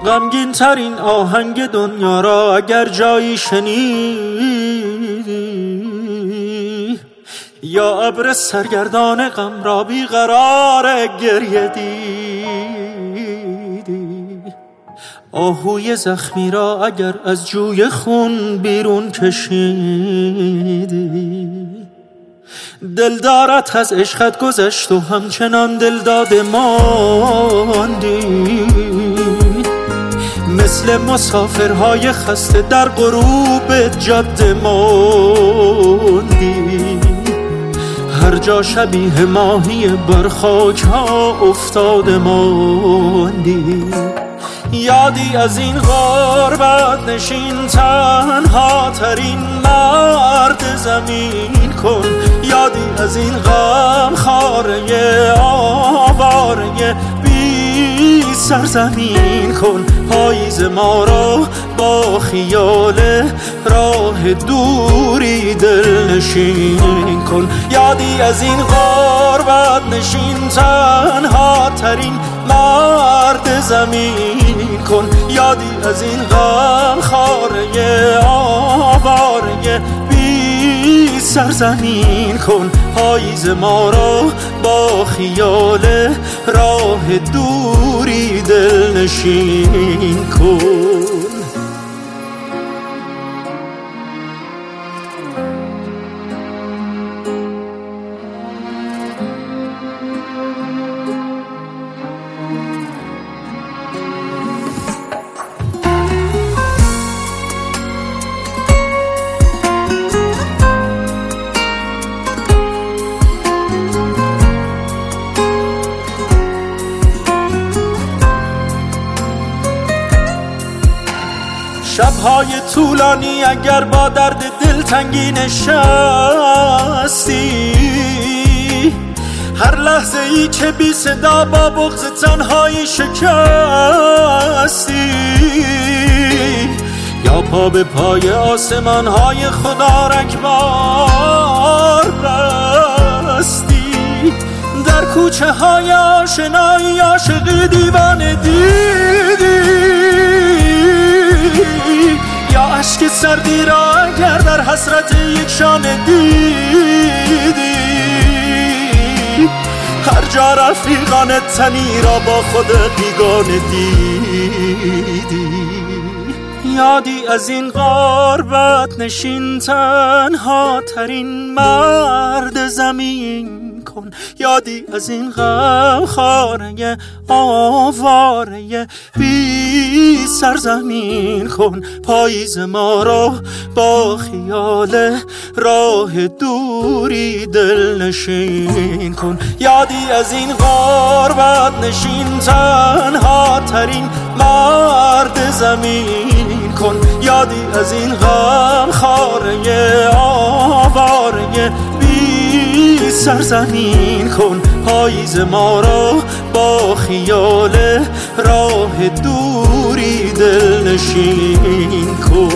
غمگین ترین آهنگ دنیا را اگر جایی شنیدی، یا ابر سرگردان غم را بیقرار گریه دیدی، آهوی زخمی را اگر از جوی خون بیرون کشیدی، دلدارت از عشقت گذشت و همچنان دلداد ماندی، مثل مسافرهای خسته در غروب جاده ماندی، هر جا شبیه ماهی بر خاک ها افتاده ماندی. یادی از این غربت نشین تنها ترین مرد زمین کن، یادی از این غم خاره آواره بی سرزمین کن، پاییز ما را با خیال راه دوری دلنشین کن. یادی از این غربت نشین تنها ترین مرد زمین کن، یادی از این غم خاره آواره بی سرزمین کن، پاییز ما را با خیال راه دوری دلنشین کن. شب‌های طولانی اگر با درد دلتنگی نشستی، هر لحظه ای که بی صدا با بغض تنهایی شکستی، یا پا به پای آسمان های خدا رگبار بستی، در کوچه های آشنایی عاشقی دیوانه دیدی، یا عشق سردی را اگر در حسرت یک شانه دیدی، هر جا رفیقان تنی را با خود بیگانه دیدی. یادی از این غربت نشین تنها ترین مرد زمین کن، یادی از این غم خاره آواره بی سرزمین کن، پاییز ما را با خیال راه دوری دلنشین کن. یادی از این غربت نشین تنها ترین مرد زمین کن، یادی از این غم خاره آواره بی سرزمین کن، پاییز ما را با خیال راه دوری دلنشین کن.